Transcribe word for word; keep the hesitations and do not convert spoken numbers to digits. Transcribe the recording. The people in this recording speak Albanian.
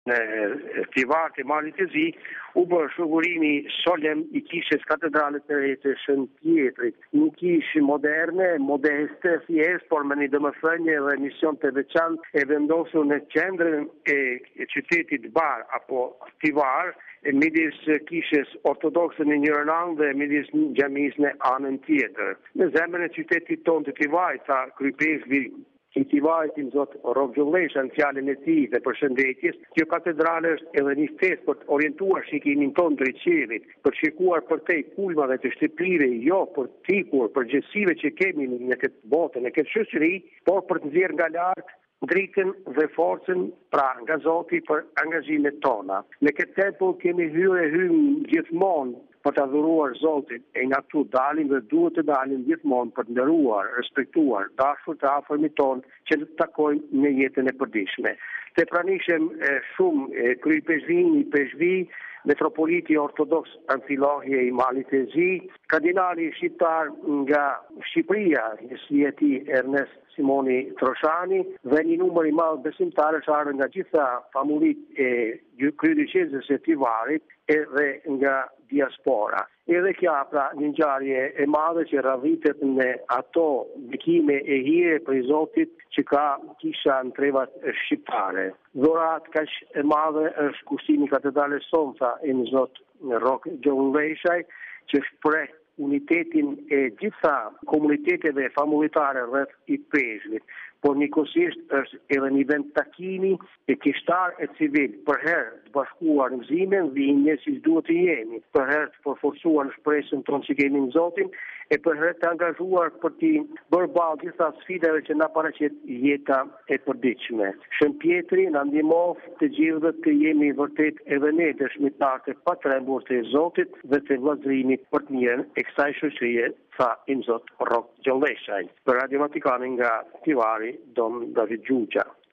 Në Tivar të Malit të Zi, u bërë shëgurimi solemn i kishës katedrale të re të Shën Pjetrit. Një kishë moderne, modeste, thjesht, por me një domethënie dhe mision të veçantë e vendosur në qendrën e qytetit Bar apo Tivar, e midis kishës ortodokse në njërin anë dhe midis xhamisë në anën tjetër. Në zemrën e qytetit tonë të Tivarit, tha kryepeshvi i Tivarit, i zot Rok Gjollesha, në fjalën e tij dhe përshëndetjes, kjo katedrale është edhe një festë për të orientuar shikimin tonë drejt qiellit, për të shikuar përtej kulmave të shtëpive, jo për të ikur përgjegjësive që kemi në këtë botë, në këtë shoqëri, por për të nxjerrë nga lart dritën dhe forcën pra nga Zoti për angazhimet tona. Në këtë tempull kemi hyrë e hym gjithmonë për të adhuruar Zotin, e nga këtu dalim dhe duhet të dalim gjithmonë për të nderuar, respektuar, dashur të afërmit tonë që të takojmë në jetën e përditshme. Të pranishëm e, shumë kryepeshvin i peshvi, metropoliti ortodoks Amfilohije i Malit të Zi, kardinali shqiptar nga Shqipëria, njësjeti Ernest Simoni Troshani, dhe një numër i madh besimtarësh ardhën nga gjitha famullit e kryedyqezës së Tivarit edhe nga diaspora. Edhe kja pra një ngjarje e madhe që radhitet në ato ndikime e hire për Zotit që ka kisha në trevat shqiptare. Dhurat kaq e madhe është kushtimi i katedrales sonë, tha e në Zot Rok Gjolleshaj, që shpreh unitetin e gjitha komuniteteve famulitare rreth i peshvit, por njëkohësisht është edhe një vend takimi e kishtar e civil, për herë të bashkuar në gëzimin dhe një si duhet të jemi, për herë të përforcuar në shpresën tonë që kemi në Zotin, e për herë të angazhuar për të bërë ballë gjitha sfidave që na paraqet jeta e përditshme. Shën Pjetri na ndihmof të gjithëve të jemi vërtet edhe ne dëshmitar të patrembur të Zotit dhe të vllazërimit për të mirën e kësaj shoqërie, tha i Zot Rok Gjolleshaj. Për Radio Vatikanin nga Tivari, Don David Gjugja.